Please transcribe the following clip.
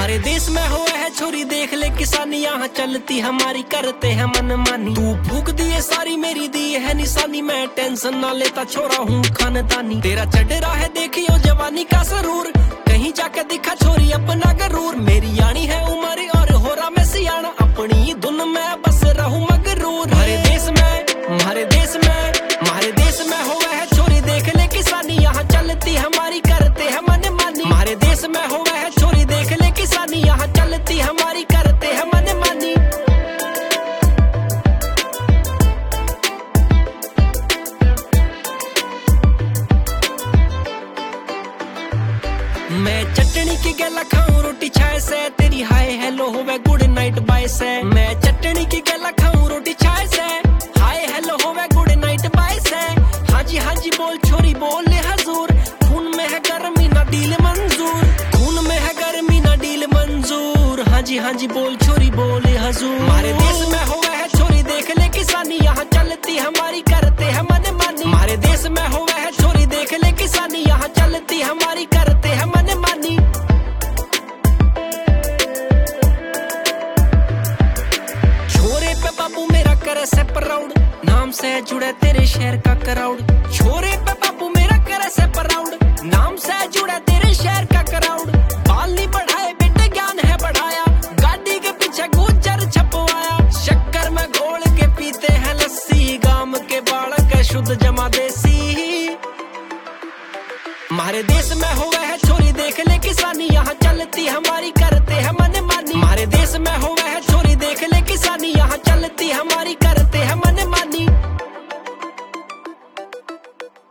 हमारे देश में हो है छोरी देख ले किसानी, यहाँ चलती हमारी करते हैं मनमानी। तू फूक दिए सारी मेरी दी है निशानी, मैं टेंशन ना लेता छोरा हूँ खानदानी। तेरा चढ़ रहा है देखियो जवानी का सरूर, कहीं जाके दिखा छोरी अपना गरूर। मेरी यानी है उम्र और हो रहा मैं सियाना, अपनी धुन में बस रहूं मगरूर। हमारे देश में हमारे देश में हो है छोरी देख ले किसानी, यहाँ चलती हमारी करते हैं मनमानी। हमारे देश में हो है छोरी देख ले किसानी, यहाँ चलती हमारी करते हैं मनमानी। मैं चटनी की गला खाऊं रोटी छाए से, तेरी हाय हेलो होवे गुड नाइट बाय से। मैं चटनी की गला खाऊं रोटी छाए से, हाय हेलो होवे गुड नाइट बाय से। हाँ जी बोल छोरी बोल हजूर, खून में है गर्मी ना डील मंजूर, खून में है गर्मी ना डील मंजूर। हाँ जी बोल छोरी बोल हजूर। हमारे देश में हो है छोरी देख ले किसानी, यहाँ चलती हमारी करते हैं मनमानी। हमारे देश में हो है छोरी देख ले किसानी, यहाँ चलती हमारी करते हैं मनमानी। छोरे पे बाबू मेरा करे से प्राउड, नाम से जुड़े तेरे शहर का क्राउड। छोरे पे बाबू मेरा करे से प्राउड, नाम से जुड़े तेरे शहर का क्राउड। बाल नहीं बढ़ाए बेटे ज्ञान है बढ़ाया, गाड़ी के पीछे गुजर छपवाया। शक्कर में घोल के पीते हैं लस्सी, गांव के बालक शुद्ध जमा देसी। हमारे देश में हो